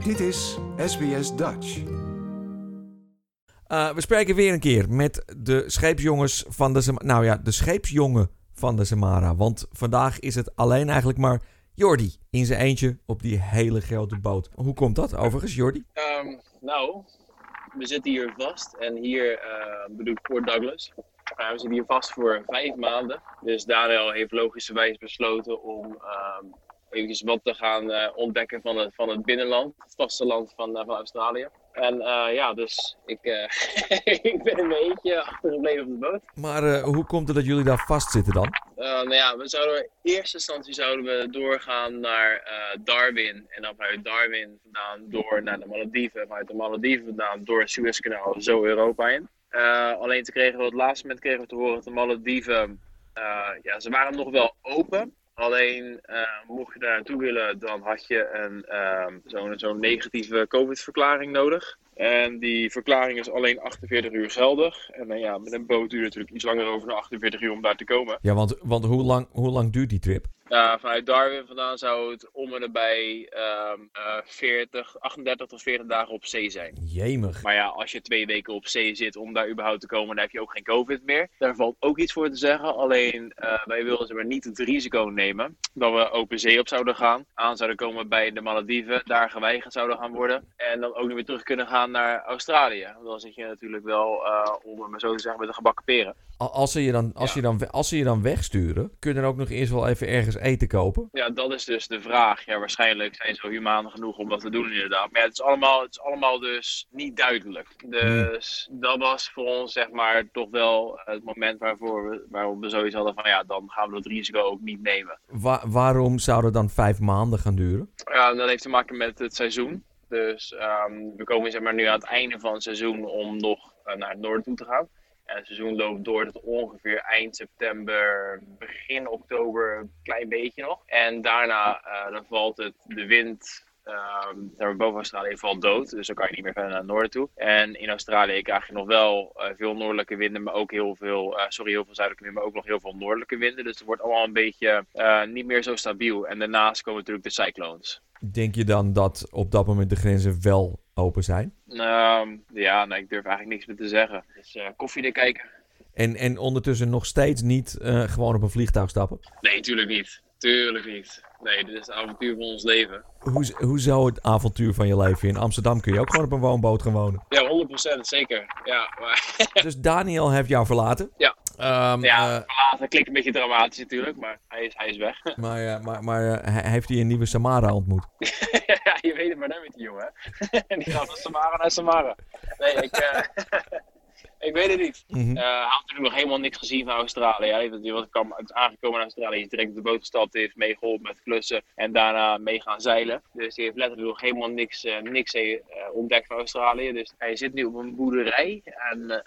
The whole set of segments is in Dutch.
Dit is SBS Dutch. We spreken weer een keer met de scheepsjongens van de scheepsjongen van de Samara. Want vandaag is het alleen eigenlijk maar Jordi in zijn eentje op die hele grote boot. Hoe komt dat overigens, Jordi? We zitten hier vast en hier bedoel ik Port Douglas. We zitten hier vast voor 5 maanden. Dus Daniel heeft logischerwijs besloten om eventjes wat te gaan ontdekken van het binnenland. Het vasteland van Australië. En dus ik, ik ben in mijn eentje achtergebleven op de boot. Maar hoe komt het dat jullie daar vastzitten dan? We zouden in eerste instantie doorgaan naar Darwin. En dan vanuit Darwin vandaan door naar de Malediven. Vanuit de Malediven vandaan door het Suezkanaal zo Europa in. Alleen op het laatste moment kregen we te horen dat de Malediven, ze waren nog wel open. Alleen mocht je daar naartoe willen, dan had je zo'n negatieve COVID-verklaring nodig. En die verklaring is alleen 48 uur geldig. En met een boot duurt het natuurlijk iets langer over dan 48 uur om daar te komen. Ja, want hoe lang duurt die trip? Vanuit Darwin vandaan zou het om en nabij 38 tot 40 dagen op zee zijn. Jemig. Maar ja, als je 2 weken op zee zit om daar überhaupt te komen, dan heb je ook geen COVID meer. Daar valt ook iets voor te zeggen. Alleen wij wilden niet het risico nemen dat we open zee op zouden gaan. Aan zouden komen bij de Malediven, daar geweigerd zouden gaan worden. En dan ook niet weer terug kunnen gaan naar Australië. Want dan zit je natuurlijk wel, om het maar zo te zeggen, met een gebakken peren. Als ze je dan wegsturen, kun je dan ook nog eerst wel even ergens eten kopen? Ja, dat is dus de vraag. Ja, waarschijnlijk zijn ze zo humaan genoeg om dat te doen inderdaad. Maar ja, het is allemaal dus niet duidelijk. Dus dat was voor ons zeg maar toch wel het moment waarop we zoiets hadden van dan gaan we dat risico ook niet nemen. Waarom zou het dan 5 maanden gaan duren? Ja, dat heeft te maken met het seizoen. Dus we komen zeg maar nu aan het einde van het seizoen om nog naar het noorden toe te gaan. En het seizoen loopt door tot ongeveer eind september, begin oktober, een klein beetje nog. En daarna dan valt de wind boven Australië valt dood. Dus dan kan je niet meer verder naar het noorden toe. En in Australië krijg je nog wel veel noordelijke winden, maar ook heel veel zuidelijke winden, maar ook nog heel veel noordelijke winden. Dus het wordt allemaal een beetje niet meer zo stabiel. En daarnaast komen natuurlijk de cyclones. Denk je dan dat op dat moment de grenzen wel open zijn? Ik durf eigenlijk niks meer te zeggen. Dus koffiedik kijken. En ondertussen nog steeds niet gewoon op een vliegtuig stappen? Nee, tuurlijk niet. Tuurlijk niet. Nee, dit is het avontuur van ons leven. Hoe zou het avontuur van je leven? In Amsterdam kun je ook gewoon op een woonboot gaan wonen? Ja, 100% zeker. Ja, maar... Dus Daniel heeft jou verlaten? Ja. Verlaten klinkt een beetje dramatisch natuurlijk, maar hij is weg. Maar heeft hij een nieuwe Samara ontmoet? Ja, je weet het maar net met die jongen. En die gaat van Samara naar Samara. Nee, ik weet het niet. Mm-hmm. Hij had natuurlijk nog helemaal niks gezien van Australië. Hij is aangekomen in Australië, is direct op de boot gestapt, heeft meegeholpen met klussen en daarna mee gaan zeilen. Dus hij heeft letterlijk nog helemaal niks ontdekt van Australië. Dus hij zit nu op een boerderij en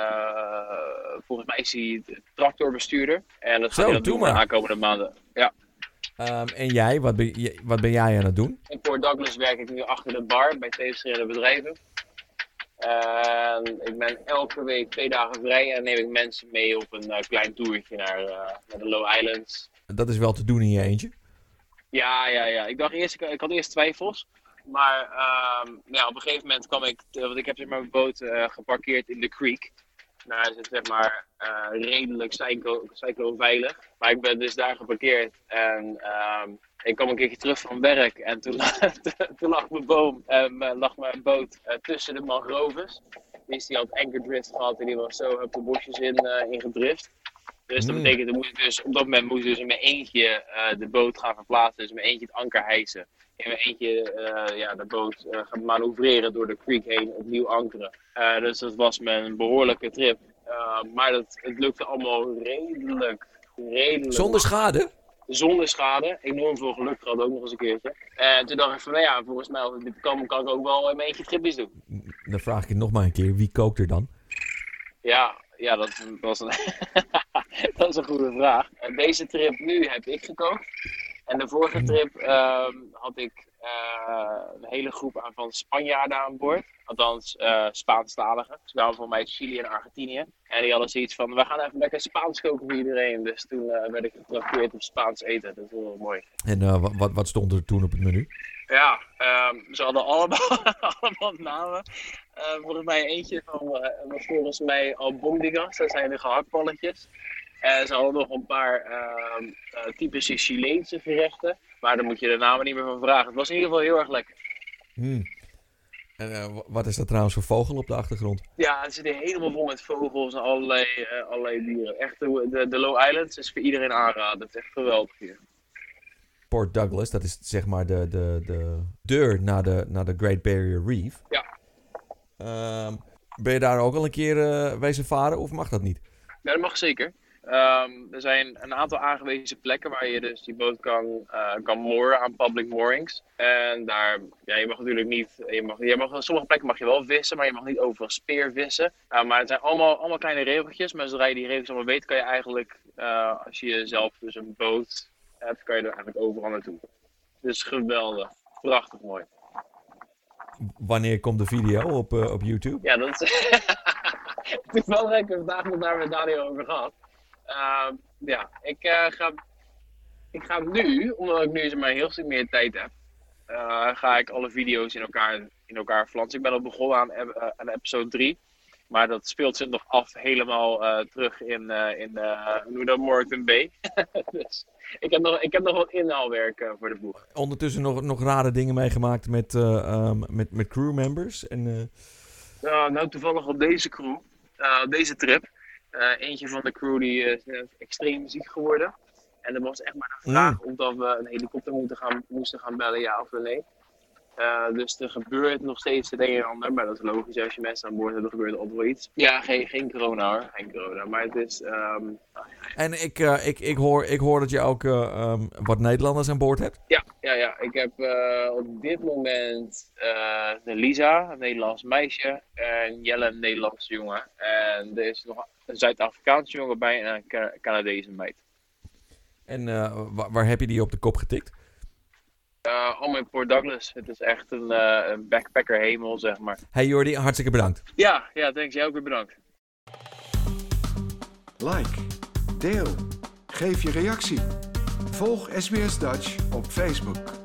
volgens mij is hij tractorbestuurder. En dat gaat hij dan doen de aankomende maanden. Ja. En jij, wat ben jij aan het doen? In Port Douglas werk ik nu achter de bar bij 2 verschillende bedrijven. En ik ben elke week 2 dagen vrij en neem ik mensen mee op een klein toertje naar de Low Islands. Dat is wel te doen in je eentje? Ja. Ik had eerst twijfels. Maar op een gegeven moment kwam want ik heb zeg maar mijn boot geparkeerd in de creek. Daar is het zeg maar redelijk cyclone-veilig. Maar ik ben dus daar geparkeerd en ik kwam een keertje terug van werk en toen lag mijn boot tussen de mangroves. Dus die had anchor drift gehad en die was zo op de bosjes in gedrift. Dus dat betekent, op dat moment moest ik dus in mijn eentje de boot gaan verplaatsen. Dus in mijn eentje het anker hijsen. In mijn eentje de boot gaan manoeuvreren door de creek heen, opnieuw ankeren. Dus dat was mijn behoorlijke trip. Maar het lukte allemaal redelijk. Zonder schade? Zonder schade. Enorm veel geluk gehad ook nog eens een keertje. En toen dacht ik van volgens mij als dit kan ik ook wel in mijn eentje tripjes doen. Dan vraag ik het nog maar een keer. Wie kookt er dan? Ja, dat was dat is een goede vraag. Deze trip nu heb ik gekookt. En de vorige trip had ik een hele groep van Spanjaarden aan boord. Althans, Spaanstaligen. Ze kwamen voor mij Chili en Argentinië. En die hadden zoiets van, we gaan even lekker Spaans koken voor iedereen. Dus toen werd ik getrakteerd op Spaans eten. Dat is wel mooi. En wat stond er toen op het menu? Ja, ze hadden allemaal namen. Volgens mij eentje was volgens mij albondigas. Dat zijn de gehaktballetjes. En ze hadden nog een paar typische Chileense gerechten. Maar daar moet je de namen niet meer van vragen. Het was in ieder geval heel erg lekker. En wat is dat trouwens voor vogel op de achtergrond? Ja, het zit helemaal vol met vogels en allerlei dieren. Echt, de Low Islands is voor iedereen aanraden. Het is echt geweldig hier. Port Douglas, dat is zeg maar de deur naar de Great Barrier Reef. Ja. Ben je daar ook al een keer wezen varen of mag dat niet? Ja, dat mag zeker. Er zijn een aantal aangewezen plekken waar je dus die boot kan mooren aan public moorings. En daar, ja, je mag natuurlijk niet, sommige plekken mag je wel vissen, maar je mag niet overal speervissen. Maar het zijn allemaal kleine regeltjes, maar zodra je die regels allemaal weet, kan je eigenlijk, als je zelf dus een boot hebt, kan je er eigenlijk overal naartoe. Dus geweldig, prachtig mooi. Wanneer komt de video op YouTube? Ja, dat is toevallig heb ik vandaag nog daar met Daniel over gehad. Ja, ik ga nu, omdat ik nu zeg maar een heel stuk meer tijd heb, ga ik alle video's in elkaar flansen. Ik ben al begonnen aan episode 3, maar dat speelt zich nog af helemaal terug in Moreton Bay. Dus ik heb nog wat inhaalwerk voor de boeg. Ondertussen nog rare dingen meegemaakt met crewmembers? Nou, toevallig op deze trip. Eentje van de crew die is extreem ziek geworden. En er was echt maar de vraag of dat we een helikopter moesten gaan bellen, ja of nee. Dus er gebeurt nog steeds het een en ander, maar dat is logisch. Als je mensen aan boord hebt, dan gebeurt er altijd wel iets. Ja, geen corona hoor, geen corona. Maar het is... En ik hoor dat je ook wat Nederlanders aan boord hebt. Ja. Ik heb op dit moment Lisa, een Nederlands meisje, en Jelle, een Nederlandse jongen. En er is nog een Zuid-Afrikaanse jongen bij en een Canadese meid. En waar heb je die op de kop getikt? Allemaal in Port Douglas. Het is echt een backpacker hemel, zeg maar. Hey Jordi, hartstikke bedankt. Ja, thanks. Jij ook weer bedankt. Like, deel, geef je reactie. Volg SBS Dutch op Facebook.